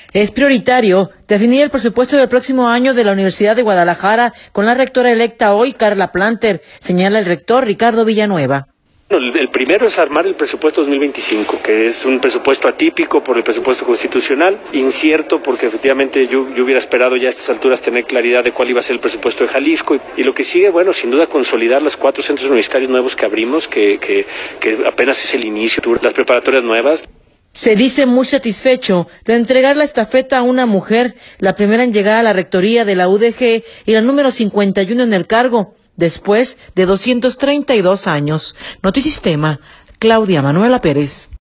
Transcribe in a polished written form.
Es prioritario definir el presupuesto del próximo año de la Universidad de Guadalajara con la rectora electa hoy, Carla Planter, señala el rector Ricardo Villanueva. El primero es armar el presupuesto 2025, que es un presupuesto atípico por el presupuesto constitucional, incierto porque efectivamente yo hubiera esperado ya a estas alturas tener claridad de cuál iba a ser el presupuesto de Jalisco y lo que sigue, bueno, sin duda consolidar los 4 centros universitarios nuevos que abrimos, que apenas es el inicio, las preparatorias nuevas. Se dice muy satisfecho de entregar la estafeta a una mujer, la primera en llegar a la rectoría de la UDG y la número 51 en el cargo, después de 232 años. Notisistema, Claudia Manuela Pérez.